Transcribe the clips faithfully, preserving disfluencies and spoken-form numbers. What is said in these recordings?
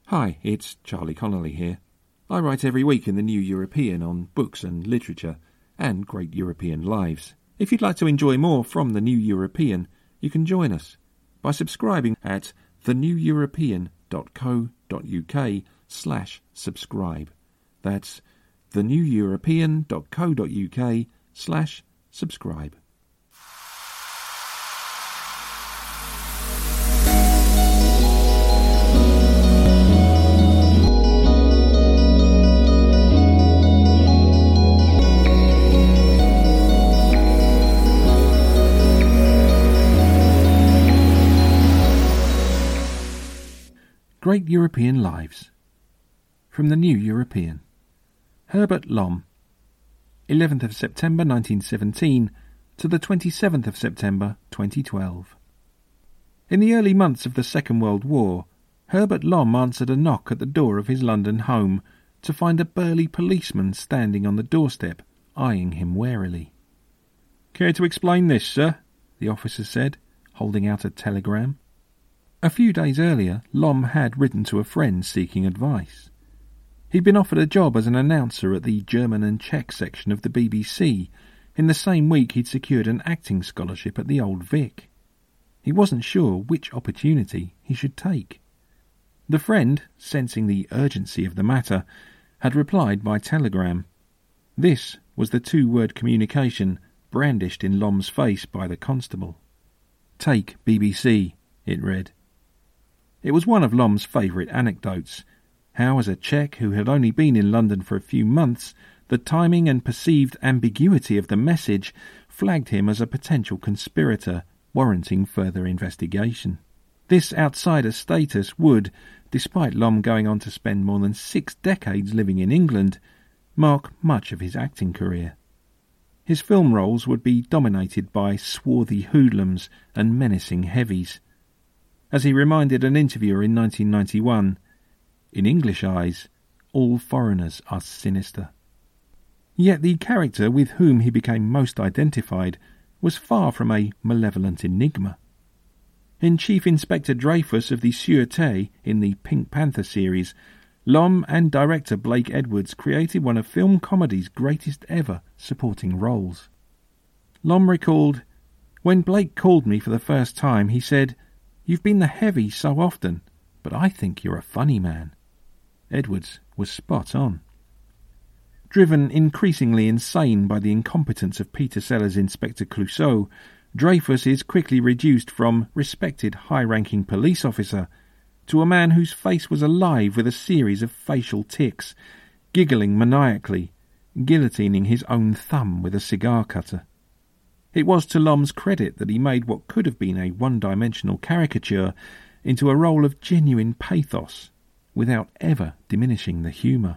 Hi, it's Charlie Connolly here. I write every week in the New European on books and literature and great European lives. If you'd like to enjoy more from the New European, you can join us by subscribing at theneweuropean.co.uk slash subscribe. That's theneweuropean.co.uk slash subscribe. Great European Lives. From the New European. Herbert Lom, eleventh of September nineteen seventeen to the twenty-seventh of September twenty twelve. In the early months of the Second World War, Herbert Lom answered a knock at the door of his London home to find a burly policeman standing on the doorstep, eyeing him warily. "Care to explain this, sir?" the officer said, holding out a telegram. A few days earlier, Lom had written to a friend seeking advice. He'd been offered a job as an announcer at the German and Czech section of the B B C. In the same week he'd secured an acting scholarship at the Old Vic. He wasn't sure which opportunity he should take. The friend, sensing the urgency of the matter, had replied by telegram. This was the two-word communication brandished in Lom's face by the constable. "Take B B C," it read. It was one of Lom's favourite anecdotes, how as a Czech who had only been in London for a few months, the timing and perceived ambiguity of the message flagged him as a potential conspirator, warranting further investigation. This outsider status would, despite Lom going on to spend more than six decades living in England, mark much of his acting career. His film roles would be dominated by swarthy hoodlums and menacing heavies. As he reminded an interviewer in nineteen ninety-one, "In English eyes, all foreigners are sinister." Yet the character with whom he became most identified was far from a malevolent enigma. In Chief Inspector Dreyfus of the Sûreté in the Pink Panther series, Lom and director Blake Edwards created one of film comedy's greatest ever supporting roles. Lom recalled, "When Blake called me for the first time, he said, 'You've been the heavy so often, but I think you're a funny man.'" Edwards was spot on. Driven increasingly insane by the incompetence of Peter Sellers' Inspector Clouseau, Dreyfus is quickly reduced from respected high-ranking police officer to a man whose face was alive with a series of facial tics, giggling maniacally, guillotining his own thumb with a cigar cutter. It was to Lom's credit that he made what could have been a one-dimensional caricature into a role of genuine pathos, without ever diminishing the humour.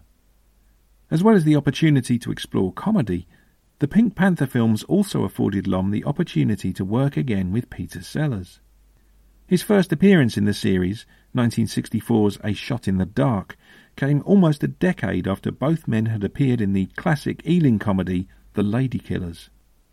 As well as the opportunity to explore comedy, the Pink Panther films also afforded Lom the opportunity to work again with Peter Sellers. His first appearance in the series, nineteen sixty-four's A Shot in the Dark, came almost a decade after both men had appeared in the classic Ealing comedy The Ladykillers.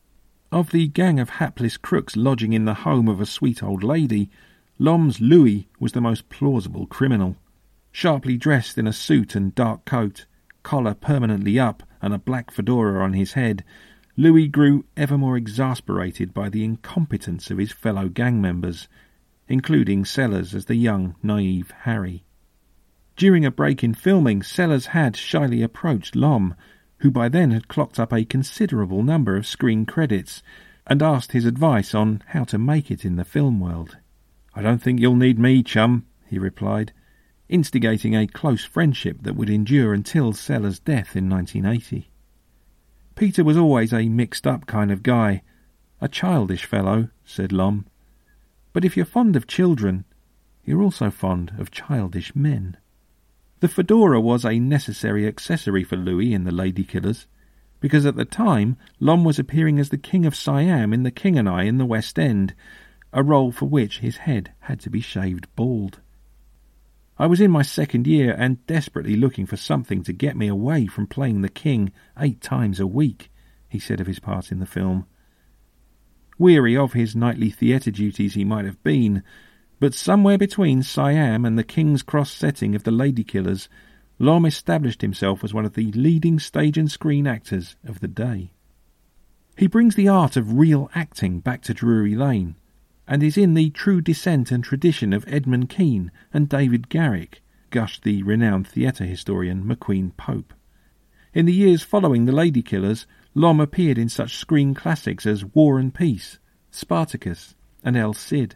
Of the gang of hapless crooks lodging in the home of a sweet old lady, Lom's Louis was the most plausible criminal. Sharply dressed in a suit and dark coat, collar permanently up and a black fedora on his head, Louis grew ever more exasperated by the incompetence of his fellow gang members, including Sellers as the young, naive Harry. During a break in filming, Sellers had shyly approached Lom, who by then had clocked up a considerable number of screen credits, and asked his advice on how to make it in the film world. "I don't think you'll need me, chum," he replied, instigating a close friendship that would endure until Sellers' death in nineteen eighty. Peter was always a mixed-up kind of guy, a childish fellow, said Lom. But if you're fond of children, you're also fond of childish men. The fedora was a necessary accessory for Louis in The Ladykillers, because at the time Lom was appearing as the King of Siam in The King and I in the West End, a role for which his head had to be shaved bald. I was in my second year and desperately looking for something to get me away from playing the king eight times a week, he said of his part in the film. Weary of his nightly theatre duties he might have been, But somewhere between Siam and the King's Cross setting of The Ladykillers, Lom established himself as one of the leading stage and screen actors of the day. He brings the art of real acting back to Drury Lane, and is in the true descent and tradition of Edmund Kean and David Garrick, gushed the renowned theatre historian McQueen Pope. In the years following The Ladykillers, Lom appeared in such screen classics as War and Peace, Spartacus, and El Cid.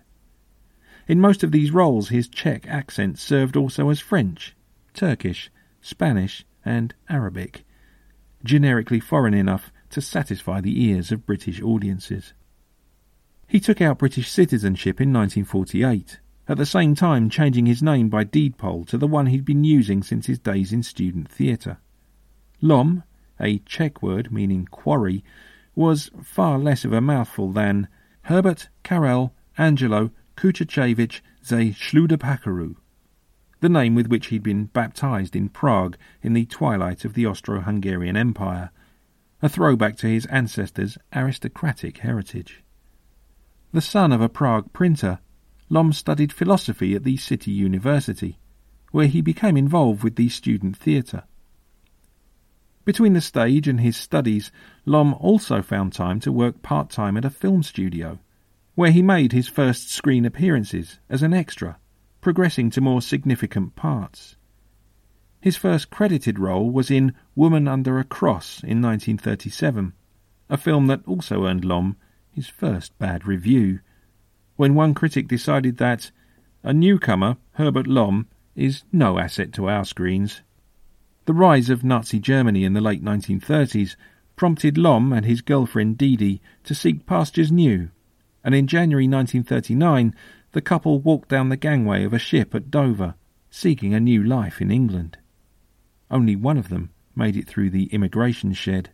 In most of these roles his Czech accent served also as French, Turkish, Spanish and Arabic, generically foreign enough to satisfy the ears of British audiences. He took out British citizenship in nineteen forty-eight, at the same time changing his name by deed poll to the one he'd been using since his days in student theatre. Lom, a Czech word meaning quarry, was far less of a mouthful than Herbert Karel Angelo Kuchachevich ze Schluderpacheru, the name with which he'd been baptised in Prague in the twilight of the Austro-Hungarian Empire, a throwback to his ancestors' aristocratic heritage. The son of a Prague printer, Lom studied philosophy at the City University, where he became involved with the student theatre. Between the stage and his studies, Lom also found time to work part-time at a film studio, where he made his first screen appearances as an extra, progressing to more significant parts. His first credited role was in Woman Under a Cross in nineteen thirty-seven, a film that also earned Lom his first bad review, when one critic decided that a newcomer, Herbert Lom, is no asset to our screens. The rise of Nazi Germany in the late nineteen thirties prompted Lom and his girlfriend Didi to seek pastures new, and in January nineteen thirty-nine the couple walked down the gangway of a ship at Dover, seeking a new life in England. Only one of them made it through the immigration shed.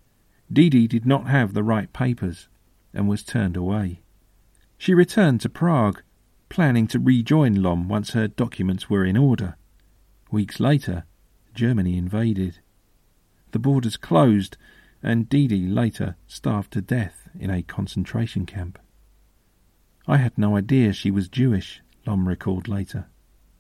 Didi did not have the right papers and was turned away. She returned to Prague, planning to rejoin Lom once her documents were in order. Weeks later, Germany invaded. The borders closed, and Didi later starved to death in a concentration camp. I had no idea she was Jewish, Lom recalled later.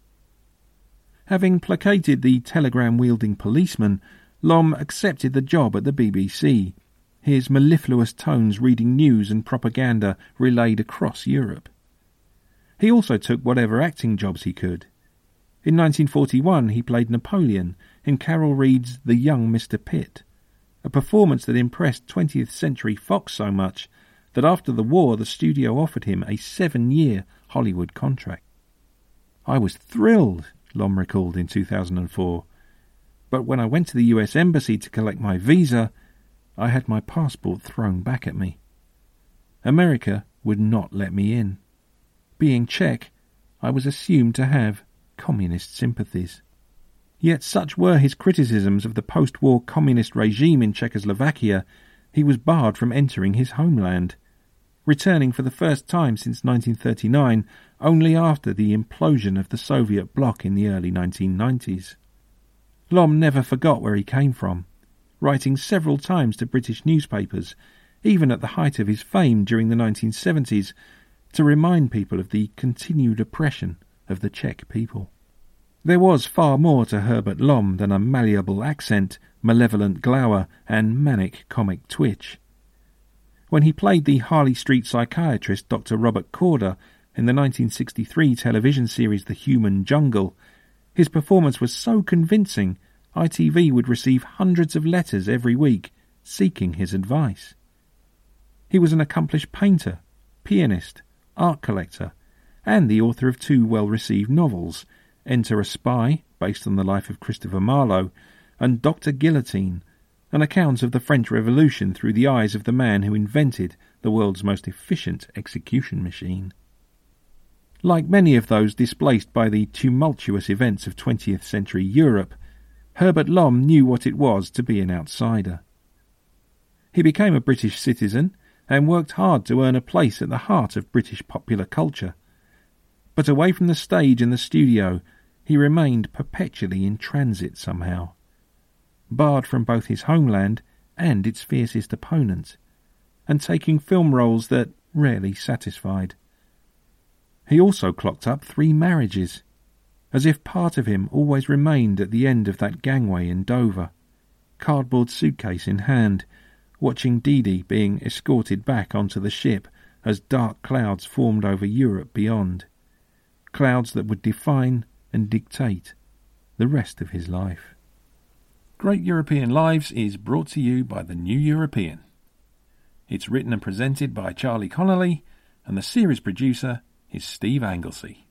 Having placated the telegram-wielding policeman, Lom accepted the job at the B B C, his mellifluous tones reading news and propaganda relayed across Europe. He also took whatever acting jobs he could. In nineteen forty-one he played Napoleon in Carol Reed's The Young Mister Pitt, a performance that impressed twentieth century Fox so much that after the war the studio offered him a seven-year Hollywood contract. I was thrilled, Lom recalled in two thousand four, but when I went to the U S Embassy to collect my visa, I had my passport thrown back at me. America would not let me in. Being Czech, I was assumed to have communist sympathies. Yet such were his criticisms of the post-war communist regime in Czechoslovakia, he was barred from entering his homeland, returning for the first time since nineteen thirty-nine, only after the implosion of the Soviet bloc in the early nineteen nineties. Lom never forgot where he came from, writing several times to British newspapers, even at the height of his fame during the nineteen seventies, to remind people of the continued oppression of the Czech people. There was far more to Herbert Lom than a malleable accent, malevolent glower, and manic comic twitch. When he played the Harley Street psychiatrist Doctor Robert Corder in the nineteen sixty-three television series The Human Jungle, his performance was so convincing I T V would receive hundreds of letters every week seeking his advice. He was an accomplished painter, pianist, art collector, and the author of two well-received novels, Enter a Spy, based on the life of Christopher Marlowe, and Doctor Guillotine, an account of the French Revolution through the eyes of the man who invented the world's most efficient execution machine. Like many of those displaced by the tumultuous events of twentieth century Europe, Herbert Lom knew what it was to be an outsider. He became a British citizen and worked hard to earn a place at the heart of British popular culture. But away from the stage and the studio, he remained perpetually in transit somehow, barred from both his homeland and its fiercest opponents, and taking film roles that rarely satisfied. He also clocked up three marriages, as if part of him always remained at the end of that gangway in Dover, cardboard suitcase in hand, watching Dee Dee being escorted back onto the ship as dark clouds formed over Europe beyond, clouds that would define and dictate the rest of his life. Great European Lives is brought to you by the New European. It's written and presented by Charlie Connolly, and the series producer is Steve Anglesey.